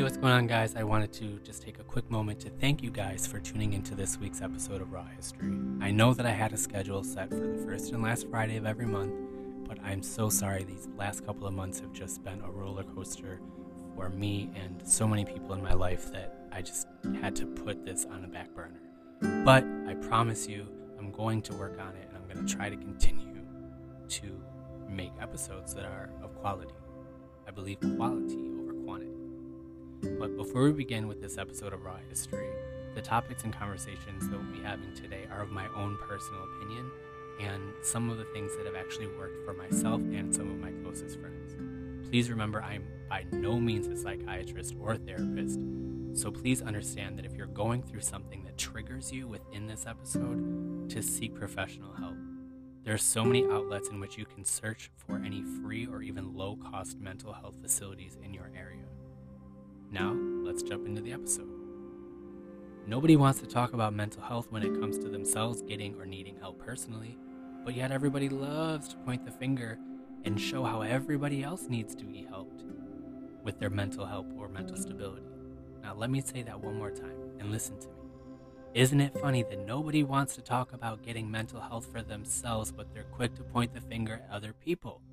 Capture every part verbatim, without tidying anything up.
what's going on, guys? I wanted to just take a quick moment to thank you guys for tuning into this week's episode of Raw History. I know that I had a schedule set for the first and last Friday of every month, but I'm so sorry these last couple of months have just been a roller coaster for me and so many people in my life that I just had to put this on the back burner. But I promise you, I'm going to work on it, and I'm going to try to continue to make episodes that are of quality. I believe quality over quantity. But before we begin with this episode of Raw History, the topics and conversations that we'll be having today are of my own personal opinion and some of the things that have actually worked for myself and some of my closest friends. Please remember, I'm by no means a psychiatrist or therapist, so please understand that if you're going through something that triggers you within this episode, to seek professional help. There are so many outlets in which you can search for any free or even low-cost mental health facilities in your area. Now, let's jump into the episode. Nobody wants to talk about mental health when it comes to themselves getting or needing help personally, but yet everybody loves to point the finger and show how everybody else needs to be helped with their mental health or mental stability. Now, let me say that one more time and listen to me. Isn't it funny that nobody wants to talk about getting mental health for themselves, but they're quick to point the finger at other people?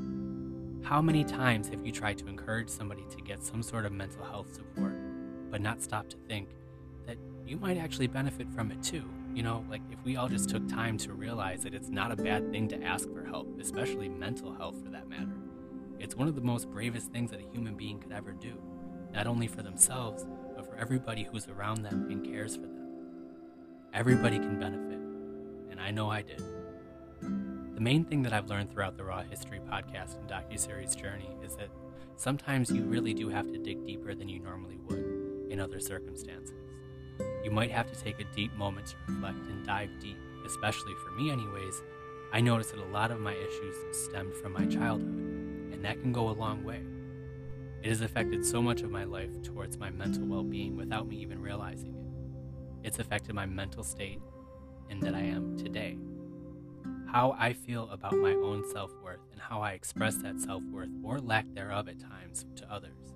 How many times have you tried to encourage somebody to get some sort of mental health support, but not stop to think that you might actually benefit from it too? You know, like if we all just took time to realize that it's not a bad thing to ask for help, especially mental health for that matter. It's one of the most bravest things that a human being could ever do, not only for themselves, but for everybody who's around them and cares for them. Everybody can benefit, and I know I did. The main thing that I've learned throughout the Raw History podcast and docuseries journey is that sometimes you really do have to dig deeper than you normally would in other circumstances. You might have to take a deep moment to reflect and dive deep, especially for me anyways. I noticed that a lot of my issues stemmed from my childhood, and that can go a long way. It has affected so much of my life towards my mental well-being without me even realizing it. It's affected my mental state and that I am today. How I feel about my own self-worth and how I express that self-worth or lack thereof at times to others.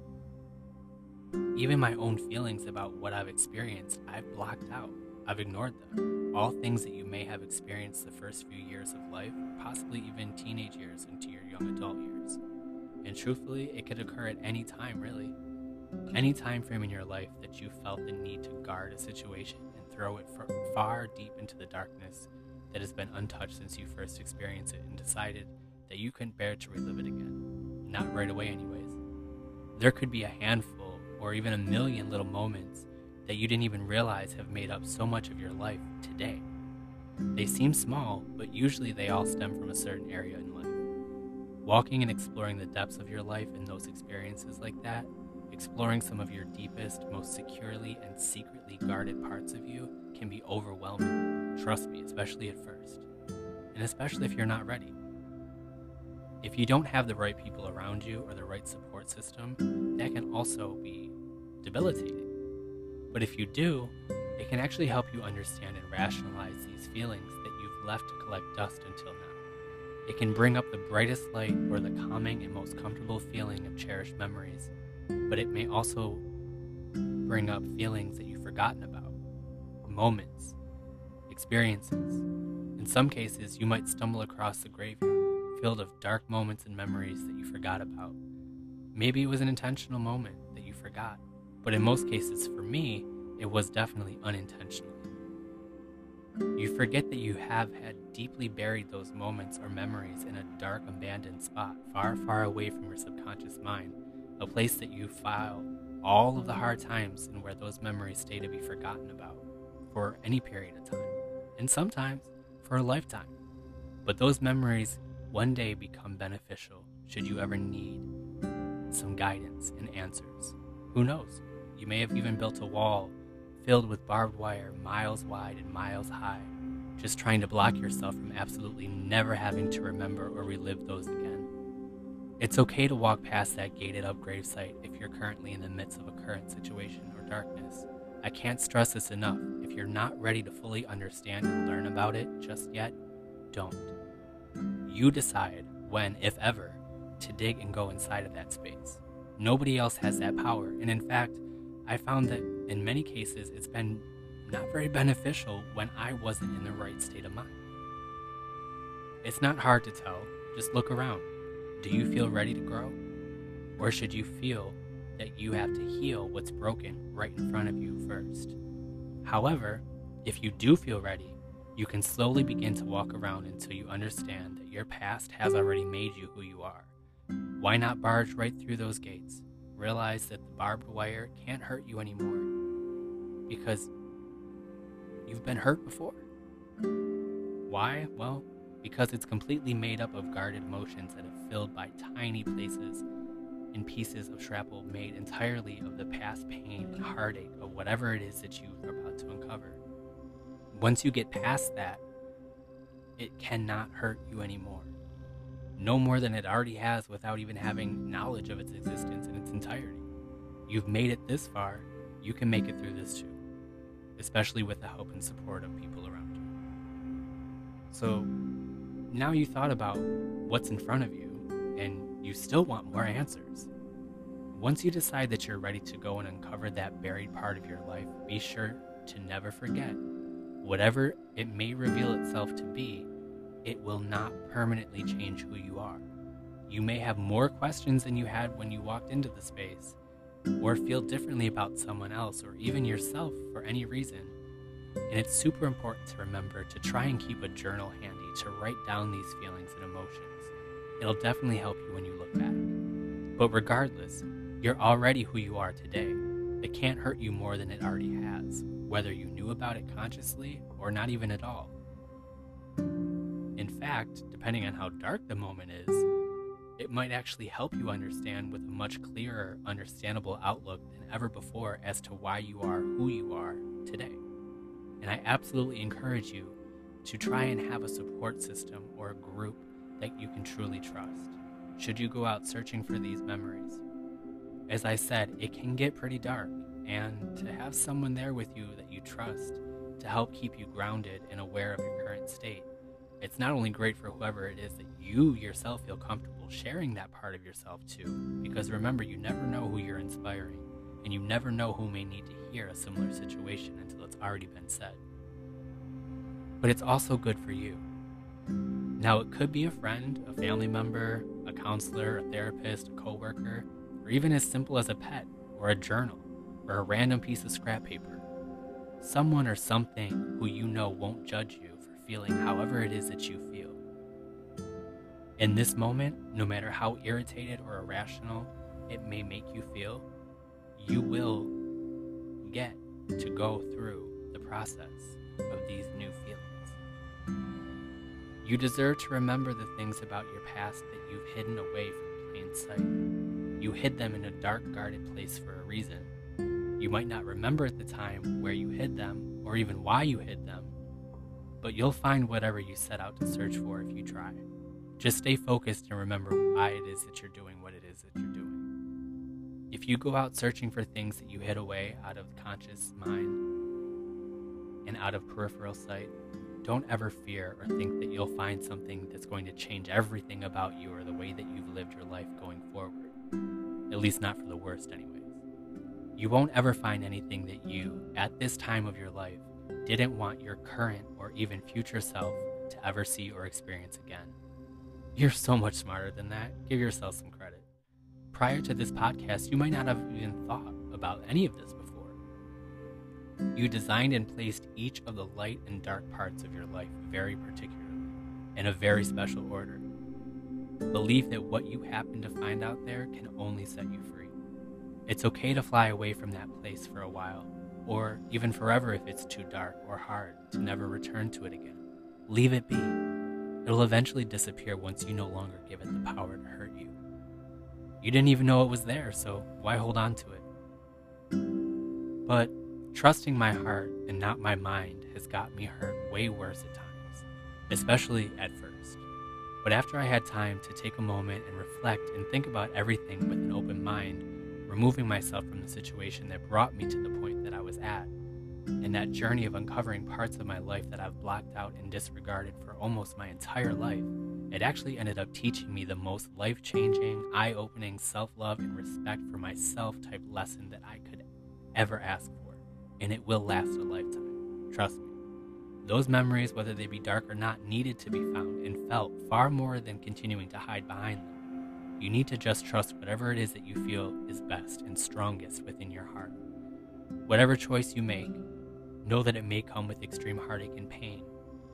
Even my own feelings about what I've experienced, I've blocked out. I've ignored them. All things that you may have experienced the first few years of life, possibly even teenage years into your young adult years. And truthfully, it could occur at any time, really. Any time frame in your life that you felt the need to guard a situation and throw it far deep into the darkness that has been untouched since you first experienced it and decided that you couldn't bear to relive it again. Not right away anyways. There could be a handful or even a million little moments that you didn't even realize have made up so much of your life today. They seem small, but usually they all stem from a certain area in life. Walking and exploring the depths of your life in those experiences like that, exploring some of your deepest, most securely and secretly guarded parts of you can be overwhelming. Trust me, especially at first. And especially if you're not ready. If you don't have the right people around you or the right support system, that can also be debilitating. But if you do, it can actually help you understand and rationalize these feelings that you've left to collect dust until now. It can bring up the brightest light or the calming and most comfortable feeling of cherished memories, but it may also bring up feelings that you've forgotten about, moments, experiences. In some cases, you might stumble across the graveyard filled of dark moments and memories that you forgot about. Maybe it was an intentional moment that you forgot, but in most cases, for me, it was definitely unintentional. You forget that you have had deeply buried those moments or memories in a dark, abandoned spot, far, far away from your subconscious mind, a place that you file all of the hard times and where those memories stay to be forgotten about for any period of time, and sometimes for a lifetime. But those memories one day become beneficial should you ever need some guidance and answers. Who knows? You may have even built a wall filled with barbed wire miles wide and miles high, just trying to block yourself from absolutely never having to remember or relive those again. It's okay to walk past that gated up gravesite if you're currently in the midst of a current situation or darkness. I can't stress this enough. If you're not ready to fully understand and learn about it just yet, don't. You decide when, if ever, to dig and go inside of that space. Nobody else has that power. And in fact, I found that in many cases, it's been not very beneficial when I wasn't in the right state of mind. It's not hard to tell. Just look around. Do you feel ready to grow? Or should you feel that you have to heal what's broken right in front of you first? However, if you do feel ready, you can slowly begin to walk around until you understand that your past has already made you who you are. Why not barge right through those gates? Realize that the barbed wire can't hurt you anymore because you've been hurt before. Why? Well, because it's completely made up of guarded emotions that are filled by tiny places and pieces of shrapnel made entirely of the past pain and heartache of whatever it is that you're about to uncover. Once you get past that, it cannot hurt you anymore. No more than it already has without even having knowledge of its existence in its entirety. You've made it this far, you can make it through this too, especially with the help and support of people around you. So now you thought about what's in front of you, and you still want more answers. Once you decide that you're ready to go and uncover that buried part of your life, be sure to never forget, whatever it may reveal itself to be, it will not permanently change who you are. You may have more questions than you had when you walked into the space, or feel differently about someone else or even yourself for any reason. And it's super important to remember to try and keep a journal handy to write down these feelings and emotions. It'll definitely help you when you look back. But regardless, you're already who you are today. It can't hurt you more than it already has, whether you knew about it consciously or not even at all. In fact, depending on how dark the moment is, it might actually help you understand with a much clearer, understandable outlook than ever before as to why you are who you are today. And I absolutely encourage you to try and have a support system or a group that you can truly trust, should you go out searching for these memories. As I said, it can get pretty dark, and to have someone there with you that you trust to help keep you grounded and aware of your current state, it's not only great for whoever it is that you yourself feel comfortable sharing that part of yourself to, because remember, you never know who you're inspiring, and you never know who may need to hear a similar situation until it's already been said. But it's also good for you. Now, it could be a friend, a family member, a counselor, a therapist, a coworker, or even as simple as a pet, or a journal, or a random piece of scrap paper. Someone or something who you know won't judge you for feeling however it is that you feel. In this moment, no matter how irritated or irrational it may make you feel, you will get to go through the process of these new feelings. You deserve to remember the things about your past that you've hidden away from plain sight. You hid them in a dark, guarded place for a reason. You might not remember at the time where you hid them, or even why you hid them, but you'll find whatever you set out to search for if you try. Just stay focused and remember why it is that you're doing what it is that you're doing. If you go out searching for things that you hid away out of conscious mind and out of peripheral sight, don't ever fear or think that you'll find something that's going to change everything about you or the way that you've lived your life going forward. At least not for the worst anyways. You won't ever find anything that you, at this time of your life, didn't want your current or even future self to ever see or experience again. You're so much smarter than that. Give yourself some credit. Prior to this podcast, you might not have even thought about any of this before. You designed and placed each of the light and dark parts of your life very particularly, in a very special order. Believe that what you happen to find out there can only set you free. It's okay to fly away from that place for a while, or even forever if it's too dark or hard to never return to it again. Leave it be. It'll eventually disappear once you no longer give it the power to hurt you. You didn't even know it was there, so why hold on to it? But trusting my heart and not my mind has got me hurt way worse at times, especially at first. But after I had time to take a moment and reflect and think about everything with an open mind, removing myself from the situation that brought me to the point that I was at, and that journey of uncovering parts of my life that I've blocked out and disregarded for almost my entire life, It actually ended up teaching me the most life-changing, eye-opening self-love and respect for myself type lesson that I could ever ask for. And it will last a lifetime. Trust me. Those memories, whether they be dark or not, needed to be found and felt far more than continuing to hide behind them. You need to just trust whatever it is that you feel is best and strongest within your heart. Whatever choice you make, know that it may come with extreme heartache and pain.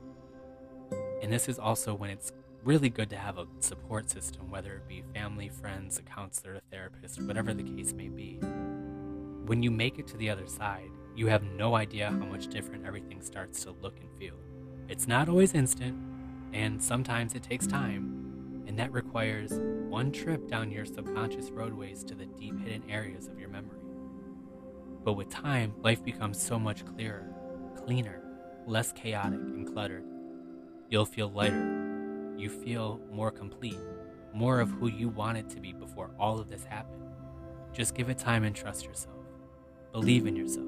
And this is also when it's really good to have a support system, whether it be family, friends, a counselor, a therapist, whatever the case may be. When you make it to the other side, you have no idea how much different everything starts to look and feel. It's not always instant, and sometimes it takes time, and that requires one trip down your subconscious roadways to the deep hidden areas of your memory. But with time, life becomes so much clearer, cleaner, less chaotic and cluttered. You'll feel lighter. You feel more complete, more of who you wanted to be before all of this happened. Just give it time and trust yourself. Believe in yourself.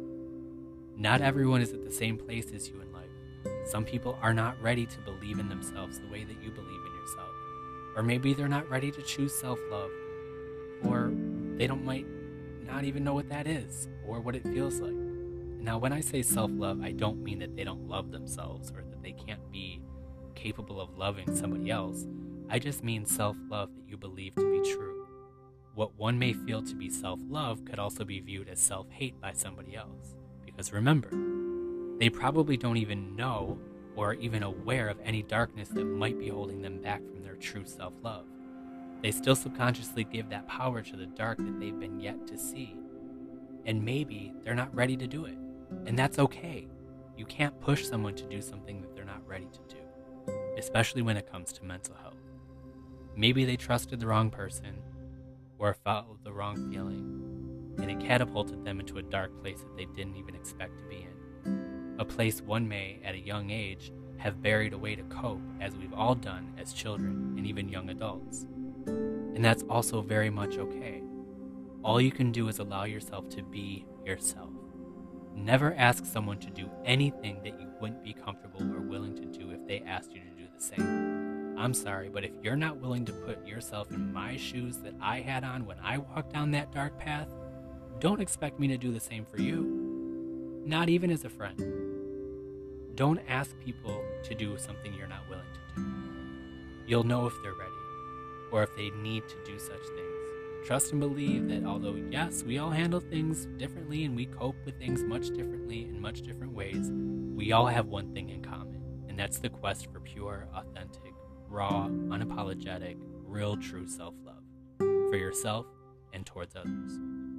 Not everyone is at the same place as you in life. Some people are not ready to believe in themselves the way that you believe in yourself. Or maybe they're not ready to choose self-love. Or they don't might not even know what that is or what it feels like. Now, when I say self-love, I don't mean that they don't love themselves or that they can't be capable of loving somebody else. I just mean self-love that you believe to be true. What one may feel to be self-love could also be viewed as self-hate by somebody else. Because remember, they probably don't even know or are even aware of any darkness that might be holding them back from their true self-love. They still subconsciously give that power to the dark that they've been yet to see. And maybe they're not ready to do it. And that's okay. You can't push someone to do something that they're not ready to do, especially when it comes to mental health. Maybe they trusted the wrong person or felt the wrong feeling, and it catapulted them into a dark place that they didn't even expect to be in. A place one may, at a young age, have buried away to cope, as we've all done as children and even young adults. And that's also very much okay. All you can do is allow yourself to be yourself. Never ask someone to do anything that you wouldn't be comfortable or willing to do if they asked you to do the same. I'm sorry, but if you're not willing to put yourself in my shoes that I had on when I walked down that dark path, don't expect me to do the same for you. Not even as a friend. Don't ask people to do something you're not willing to do. You'll know if they're ready, or if they need to do such things. Trust and believe that although, yes, we all handle things differently and we cope with things much differently in much different ways, we all have one thing in common, and that's the quest for pure, authentic, raw, unapologetic, real, true self-love for yourself and towards others.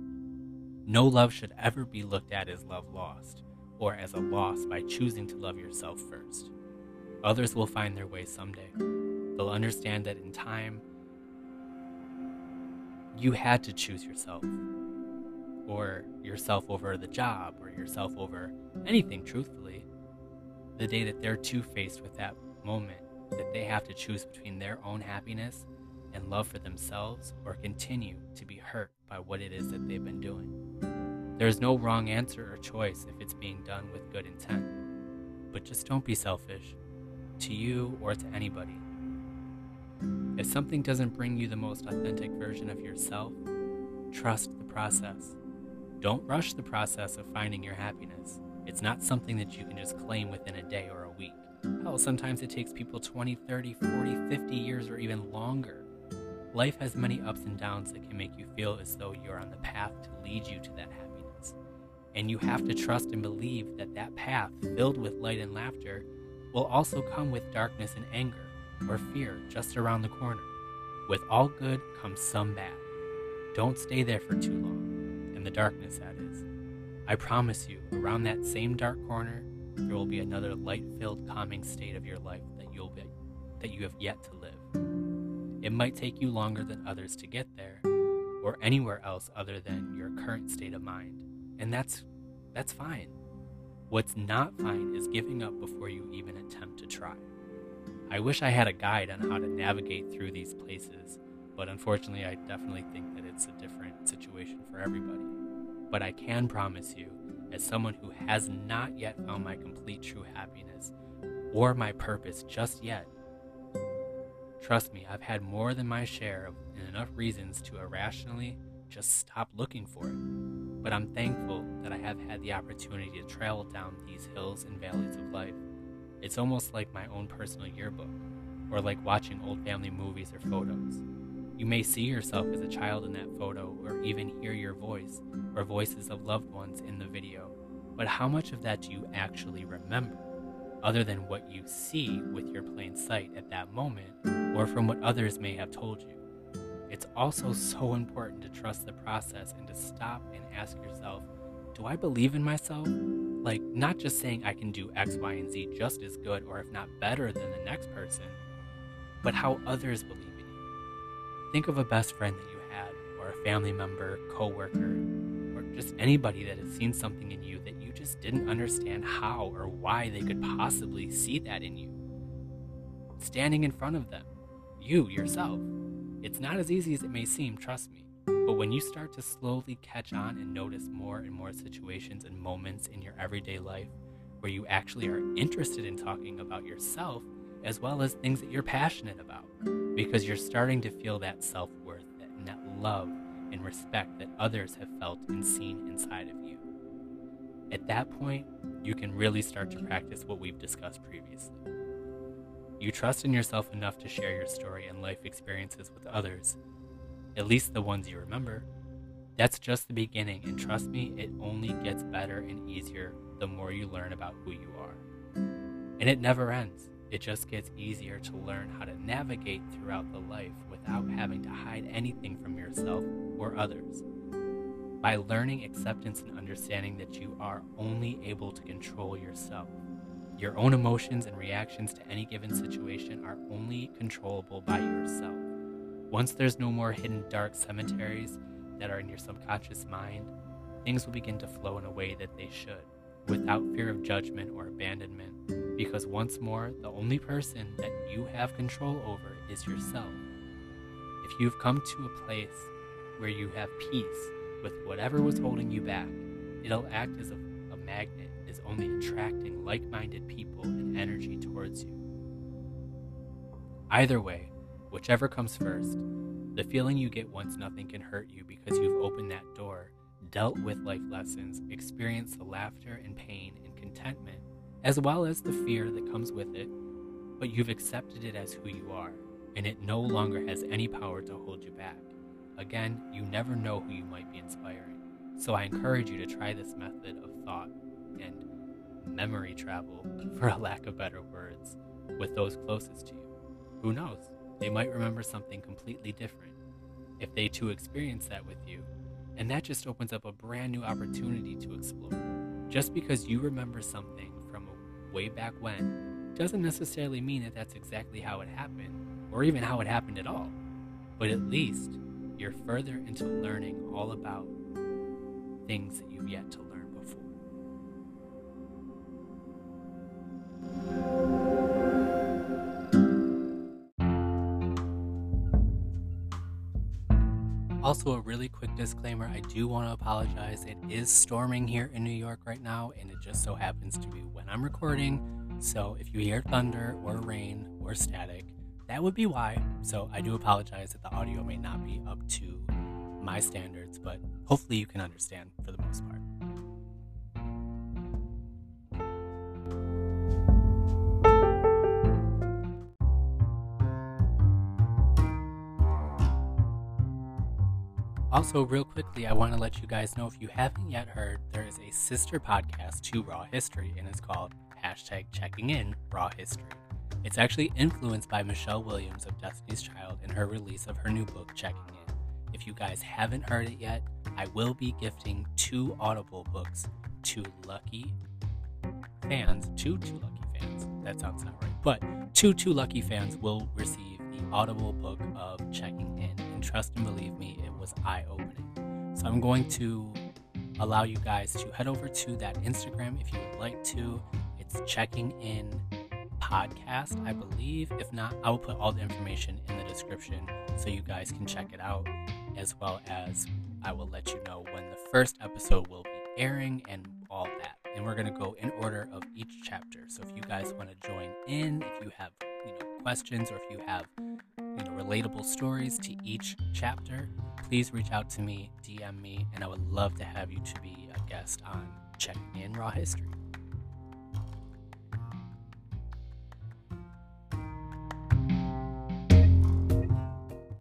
No love should ever be looked at as love lost or as a loss by choosing to love yourself first. Others will find their way someday. They'll understand that in time, you had to choose yourself, or yourself over the job, or yourself over anything, truthfully. The day that they're too faced with that moment, that they have to choose between their own happiness and love for themselves, or continue to be hurt by what it is that they've been doing. There's no wrong answer or choice if it's being done with good intent. But just don't be selfish, to you or to anybody. If something doesn't bring you the most authentic version of yourself, trust the process. Don't rush the process of finding your happiness. It's not something that you can just claim within a day or a week. Hell, sometimes it takes people twenty, thirty, forty, fifty years or even longer. Life has many ups and downs that can make you feel as though you're on the path to lead you to that happiness. And you have to trust and believe that that path, filled with light and laughter, will also come with darkness and anger or fear just around the corner. With all good comes some bad. Don't stay there for too long, in the darkness that is. I promise you, around that same dark corner, there will be another light-filled, calming state of your life that you'll be, that you have yet to live. It might take you longer than others to get there, or anywhere else other than your current state of mind, and that's that's fine. What's not fine is giving up before you even attempt to try. I wish I had a guide on how to navigate through these places, but unfortunately I definitely think that it's a different situation for everybody. But I can promise you, as someone who has not yet found my complete true happiness or my purpose just yet, Trust me, I've had more than my share of and enough reasons to irrationally just stop looking for it. But I'm thankful that I have had the opportunity to travel down these hills and valleys of life. It's almost like my own personal yearbook, or like watching old family movies or photos. You may see yourself as a child in that photo, or even hear your voice, or voices of loved ones in the video. But how much of that do you actually remember, other than what you see with your plain sight at that moment, or from what others may have told you? It's also so important to trust the process and to stop and ask yourself, do I believe in myself? Like, not just saying I can do X, Y, and Z just as good, or if not better than the next person, but how others believe in you. Think of a best friend that you had, or a family member, coworker, or just anybody that has seen something in you that you just didn't understand how or why they could possibly see that in you. Standing in front of them, you yourself. It's not as easy as it may seem, trust me. But when you start to slowly catch on and notice more and more situations and moments in your everyday life where you actually are interested in talking about yourself, as well as things that you're passionate about, because you're starting to feel that self-worth and that love and respect that others have felt and seen inside of you. At that point, you can really start to practice what we've discussed previously. You trust in yourself enough to share your story and life experiences with others, at least the ones you remember. That's just the beginning, and trust me, it only gets better and easier the more you learn about who you are. And it never ends. It just gets easier to learn how to navigate throughout the life without having to hide anything from yourself or others. By learning acceptance and understanding that you are only able to control yourself. Your own emotions and reactions to any given situation are only controllable by yourself. Once there's no more hidden dark cemeteries that are in your subconscious mind, things will begin to flow in a way that they should, without fear of judgment or abandonment, because once more, the only person that you have control over is yourself. If you've come to a place where you have peace with whatever was holding you back, it'll act as a, a magnet, is only attracting like-minded people and energy towards you. Either way, whichever comes first, the feeling you get once nothing can hurt you because you've opened that door, dealt with life lessons, experienced the laughter and pain and contentment, as well as the fear that comes with it, but you've accepted it as who you are, and it no longer has any power to hold you back. Again, you never know who you might be inspiring, so I encourage you to try this method of thought and memory travel, for a lack of better words, with those closest to you. Who knows? They might remember something completely different if they too experience that with you, and that just opens up a brand new opportunity to explore. Just because you remember something from way back when doesn't necessarily mean that that's exactly how it happened, or even how it happened at all. But at least you're further into learning all about things that you've yet to learn before. Also, a really quick disclaimer, I do want to apologize. It is storming here in New York right now, and it just so happens to be when I'm recording. So if you hear thunder or rain or static, that would be why. So I do apologize that the audio may not be up to my standards, but hopefully you can understand for the most part. Also, real quickly, I want to let you guys know, if you haven't yet heard, there is a sister podcast to Raw History, and it's called hashtag Checking In Raw History. It's actually influenced by Michelle Williams of Destiny's Child and her release of her new book, Checking In. If you guys haven't heard it yet, I will be gifting two Audible books to lucky fans. Two, two lucky fans. That sounds not right. But two, two lucky fans will receive the Audible book of Checking In. And trust and believe me, it was eye-opening. So I'm going to allow you guys to head over to that Instagram if you would like to. It's Checking In Podcast, I believe. If not, I will put all the information in the description so you guys can check it out, as well as I will let you know when the first episode will be airing and all that. And we're going to go in order of each chapter. So if you guys want to join in, if you have you know, questions, or if you have, you know, relatable stories to each chapter, please reach out to me, D M me, and I would love to have you to be a guest on Checking In Raw History.